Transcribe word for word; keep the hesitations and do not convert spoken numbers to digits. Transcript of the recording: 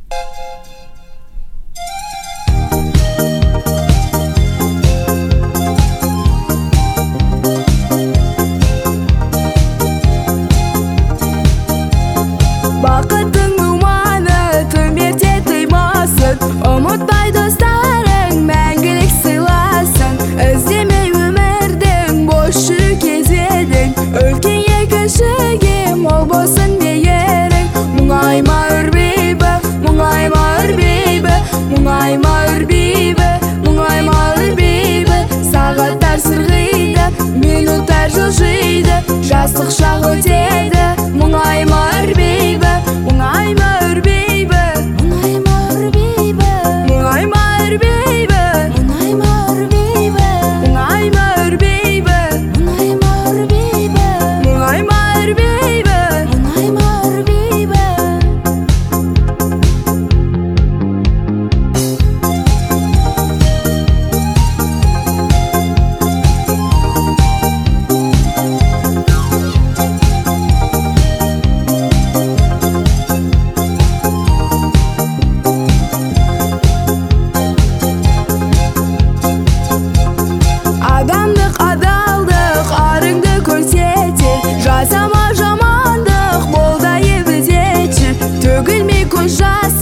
Бақыттың думаны түнерте тыймасын, ұмытпай достарың мәңгілік сыйласын. Іздемей өмірдің бос жүру кезедің, үлкенге кішіге мол болсын мейірің. Мұңайма үрбейбі, мұңайма үрбейбі, мұңайма үрбейбі, мұңайма үрбейбі. Сағаттар сырғиды, минуттар жылжиды, жастық шақ өтеді. Мұңайма үрбейбі, мұңайма үрбейбі, мұңайма үрбейбі, мұңайма үрбейбі, мұңайма үрбейбі, мұңайма үрбейбі, мұңайма үрбейбі, мұңайма үрбейбі, мұңайма үрбейбі. Адамдық, адалдық, арыңды көрсетер, жасама жамандық, бол да ебедетші. Төгілмей көз жас